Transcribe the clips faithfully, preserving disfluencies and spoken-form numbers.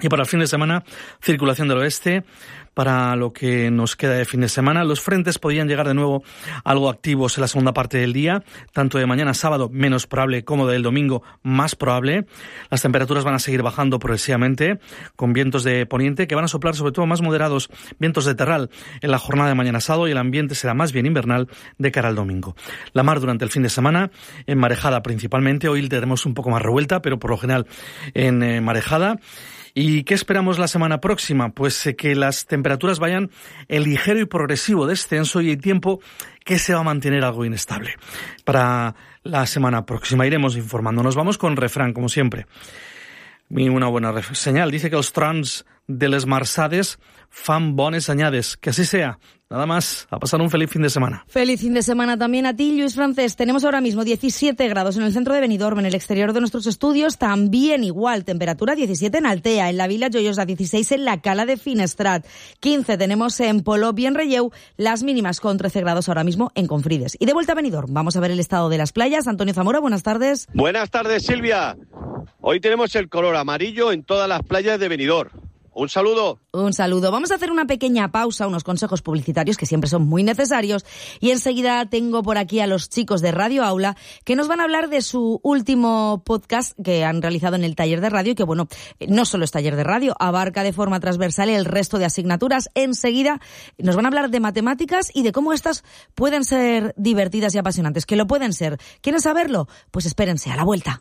Y para el fin de semana, circulación del oeste. Para lo que nos queda de fin de semana, los frentes podrían llegar de nuevo algo activos en la segunda parte del día, tanto de mañana sábado menos probable como del domingo más probable. Las temperaturas van a seguir bajando progresivamente, con vientos de poniente que van a soplar sobre todo más moderados, vientos de terral en la jornada de mañana sábado, y el ambiente será más bien invernal de cara al domingo. La mar durante el fin de semana, en marejada principalmente. Hoy tenemos un poco más revuelta, pero por lo general en eh, marejada. ¿Y qué esperamos la semana próxima? Pues eh, que las temperaturas vayan en ligero y progresivo descenso, y el tiempo que se va a mantener algo inestable. Para la semana próxima iremos informando. Nos vamos con refrán, como siempre. Y una buena ref- señal. Dice que los trams de les marsades fan bones añades. Que así sea. Nada más, a pasar un feliz fin de semana. Feliz fin de semana también a ti, Luis Francés. Tenemos ahora mismo diecisiete grados en el centro de Benidorm, en el exterior de nuestros estudios también igual, temperatura diecisiete en Altea, en la Vila Joiosa, dieciséis en la Cala de Finestrat, quince tenemos en Polop y en Relleu, las mínimas con trece grados ahora mismo en Confrides. Y de vuelta a Benidorm, vamos a ver el estado de las playas. Antonio Zamora, buenas tardes. Buenas tardes, Silvia. Hoy tenemos el color amarillo en todas las playas de Benidorm. Un saludo. Un saludo. Vamos a hacer una pequeña pausa, unos consejos publicitarios que siempre son muy necesarios, y enseguida tengo por aquí a los chicos de Radio Aula que nos van a hablar de su último podcast que han realizado en el taller de radio, y que bueno, no solo es taller de radio, abarca de forma transversal el resto de asignaturas. Enseguida nos van a hablar de matemáticas y de cómo estas pueden ser divertidas y apasionantes, que lo pueden ser. ¿Quieren saberlo? Pues espérense a la vuelta.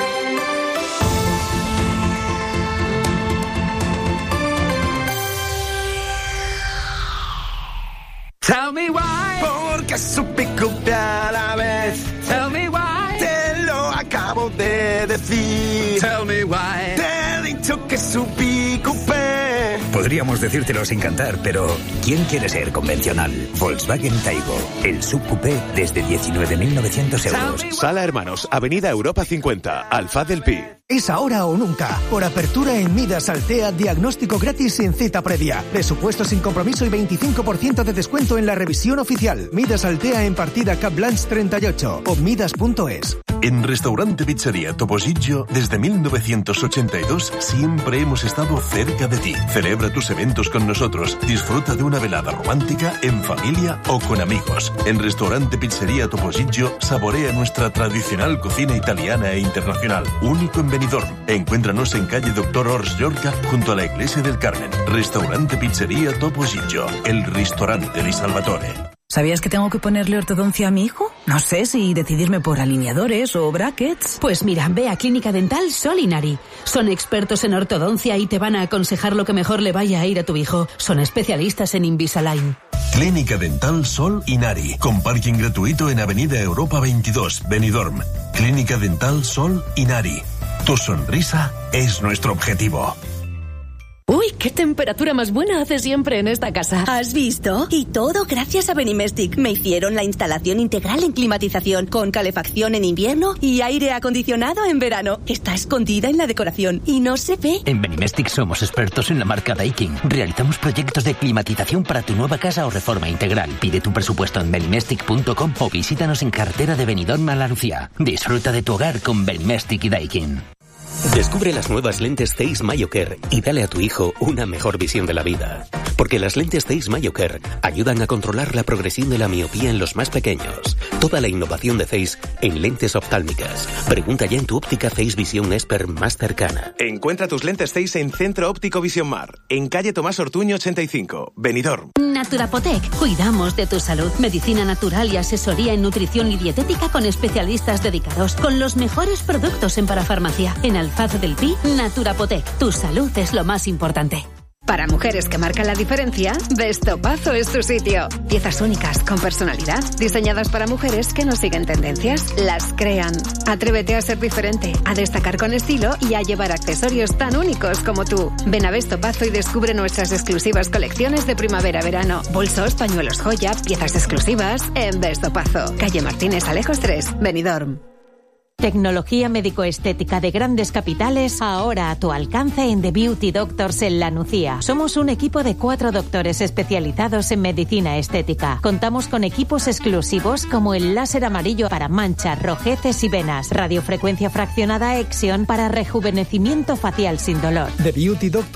Tell me why. Porque supe copiar a la vez. Tell me why. Te lo acabo de decir. Tell me why. Te he dicho que subí coupé. Podríamos decírtelo sin cantar, pero ¿quién quiere ser convencional? Volkswagen Taigo, el subcoupé desde diecinueve mil novecientos euros. Sala Hermanos, Avenida Europa cincuenta, Alfaz del Pi. Es ahora o nunca. Por apertura en Midas Altea, diagnóstico gratis sin cita previa. Presupuesto sin compromiso y veinticinco por ciento de descuento en la revisión oficial. Midas Altea en partida Cap Blanche treinta y ocho o midas punto es. En Restaurante Pizzería Topollillo, desde mil novecientos ochenta y dos, siempre hemos estado cerca de ti. Celebra tus eventos con nosotros. Disfruta de una velada romántica, en familia o con amigos. En Restaurante Pizzería Topollillo, saborea nuestra tradicional cocina italiana e internacional. Único en Benidorm. Encuéntranos en calle Doctor Ors Llorca, junto a la Iglesia del Carmen. Restaurante Pizzería Topollillo, el restaurante di Salvatore. ¿Sabías que tengo que ponerle ortodoncia a mi hijo? No sé si decidirme por alineadores o brackets. Pues mira, ve a Clínica Dental Sol Inari. Son expertos en ortodoncia y te van a aconsejar lo que mejor le vaya a ir a tu hijo. Son especialistas en Invisalign. Clínica Dental Sol Inari, con parking gratuito en Avenida Europa veintidós, Benidorm. Clínica Dental Sol Inari. Tu sonrisa es nuestro objetivo. Uy, qué temperatura más buena hace siempre en esta casa. ¿Has visto? Y todo gracias a Benimestic. Me hicieron la instalación integral en climatización, con calefacción en invierno y aire acondicionado en verano. Está escondida en la decoración y no se ve. En Benimestic somos expertos en la marca Daikin. Realizamos proyectos de climatización para tu nueva casa o reforma integral. Pide tu presupuesto en benimestic punto com o visítanos en carretera de Benidorm a La Lucía. Disfruta de tu hogar con Benimestic y Daikin. Descubre las nuevas lentes Zeiss MyoCare y dale a tu hijo una mejor visión de la vida. Porque las lentes Zeiss MyoCare ayudan a controlar la progresión de la miopía en los más pequeños. Toda la innovación de Zeiss en lentes oftálmicas. Pregunta ya en tu óptica Zeiss Visión Expert más cercana. Encuentra tus lentes Zeiss en Centro Óptico Visión Mar, en calle Tomás Ortuño ochenta y cinco, Benidorm. Naturapotec. Cuidamos de tu salud. Medicina natural y asesoría en nutrición y dietética con especialistas dedicados. Con los mejores productos en parafarmacia. En Alfaz del Pi, Naturapotec. Tu salud es lo más importante. Para mujeres que marcan la diferencia, Vestopazo es tu sitio. Piezas únicas, con personalidad, diseñadas para mujeres que no siguen tendencias, las crean. Atrévete a ser diferente, a destacar con estilo y a llevar accesorios tan únicos como tú. Ven a Vestopazo y descubre nuestras exclusivas colecciones de primavera-verano. Bolsos, pañuelos joya, piezas exclusivas en Vestopazo. Calle Martínez Alejos tres, Benidorm. Tecnología médico-estética de grandes capitales, ahora a tu alcance en The Beauty Doctors en La Nucía. Somos un equipo de cuatro doctores especializados en medicina estética. Contamos con equipos exclusivos como el láser amarillo para manchas, rojeces y venas, radiofrecuencia fraccionada Exion para rejuvenecimiento facial sin dolor. The Beauty Doctors